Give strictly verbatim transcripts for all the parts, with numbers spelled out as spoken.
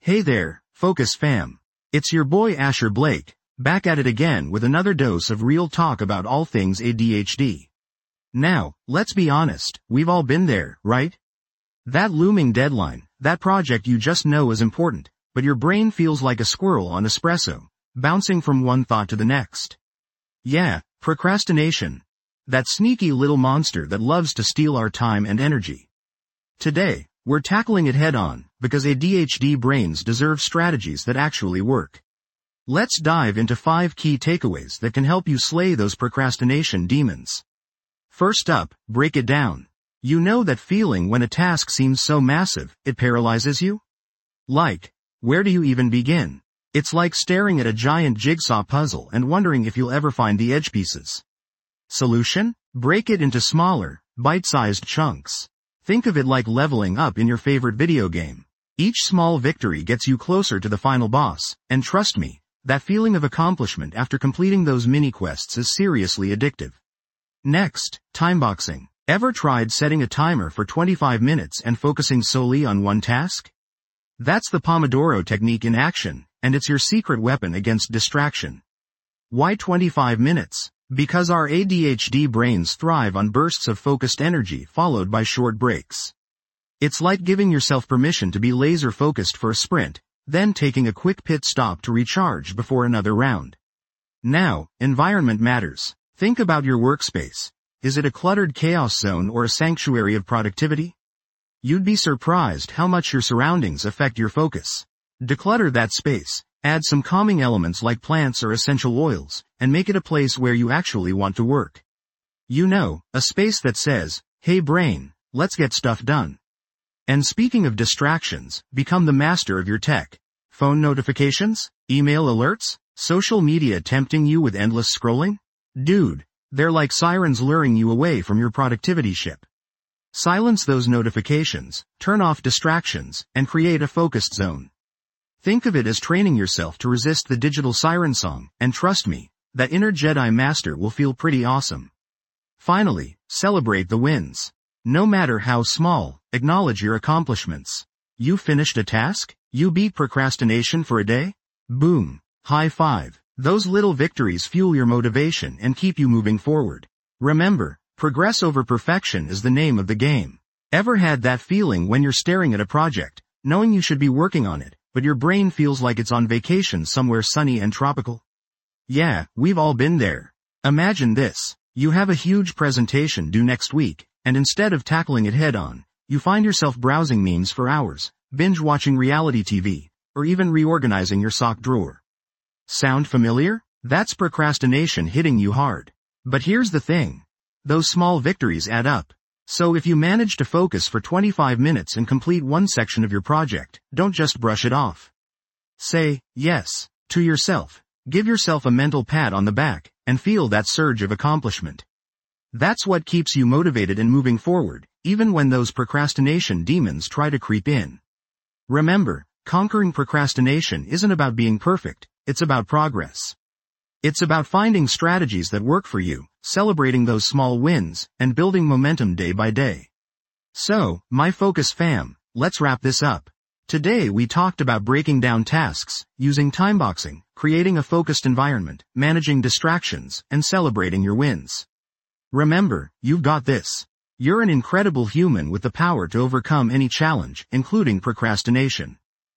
Hey there, Focus fam. It's your boy Asher Blake, back at it again with another dose of real talk about all things A D H D. Now, let's be honest, we've all been there, right? That looming deadline, that project you just know is important, but your brain feels like a squirrel on espresso, bouncing from one thought to the next. Yeah, procrastination. That sneaky little monster that loves to steal our time and energy. Today, we're tackling it head-on, because A D H D brains deserve strategies that actually work. Let's dive into five key takeaways that can help you slay those procrastination demons. First up, break it down. You know that feeling when a task seems so massive, it paralyzes you? Like, where do you even begin? It's like staring at a giant jigsaw puzzle and wondering if you'll ever find the edge pieces. Solution? Break it into smaller, bite-sized chunks. Think of it like leveling up in your favorite video game. Each small victory gets you closer to the final boss, and trust me, that feeling of accomplishment after completing those mini-quests is seriously addictive. Next, timeboxing. Ever tried setting a timer for twenty-five minutes and focusing solely on one task? That's the Pomodoro technique in action, and it's your secret weapon against distraction. Why twenty-five minutes? Because our A D H D brains thrive on bursts of focused energy followed by short breaks. It's like giving yourself permission to be laser-focused for a sprint, then taking a quick pit stop to recharge before another round. Now, environment matters. Think about your workspace. Is it a cluttered chaos zone or a sanctuary of productivity? You'd be surprised how much your surroundings affect your focus. Declutter that space. Add some calming elements like plants or essential oils, and make it a place where you actually want to work. You know, a space that says, hey brain, let's get stuff done. And speaking of distractions, become the master of your tech. Phone notifications? Email alerts? Social media tempting you with endless scrolling? Dude, they're like sirens luring you away from your productivity ship. Silence those notifications, turn off distractions, and create a focused zone. Think of it as training yourself to resist the digital siren song, and trust me, that inner Jedi master will feel pretty awesome. Finally, celebrate the wins. No matter how small, acknowledge your accomplishments. You finished a task? You beat procrastination for a day? Boom. High five. Those little victories fuel your motivation and keep you moving forward. Remember, progress over perfection is the name of the game. Ever had that feeling when you're staring at a project, knowing you should be working on it, but your brain feels like it's on vacation somewhere sunny and tropical? Yeah, we've all been there. Imagine this. You have a huge presentation due next week, and instead of tackling it head-on, you find yourself browsing memes for hours, binge-watching reality T V, or even reorganizing your sock drawer. Sound familiar? That's procrastination hitting you hard. But here's the thing. Those small victories add up. So if you manage to focus for twenty-five minutes and complete one section of your project, don't just brush it off. Say, yes, to yourself. Give yourself a mental pat on the back, and feel that surge of accomplishment. That's what keeps you motivated and moving forward, even when those procrastination demons try to creep in. Remember, conquering procrastination isn't about being perfect, it's about progress. It's about finding strategies that work for you, celebrating those small wins, and building momentum day by day. So, my Focus fam, let's wrap this up. Today we talked about breaking down tasks, using timeboxing, creating a focused environment, managing distractions, and celebrating your wins. Remember, you've got this. You're an incredible human with the power to overcome any challenge, including procrastination.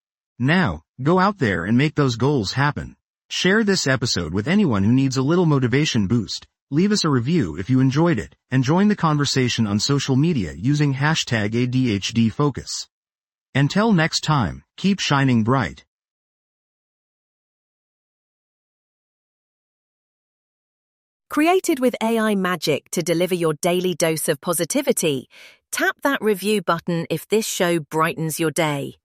Now, go out there and make those goals happen. Share this episode with anyone who needs a little motivation boost, leave us a review if you enjoyed it, and join the conversation on social media using hashtag A D H D Focus. Until next time, keep shining bright. Created with A I magic to deliver your daily dose of positivity, tap that review button if this show brightens your day.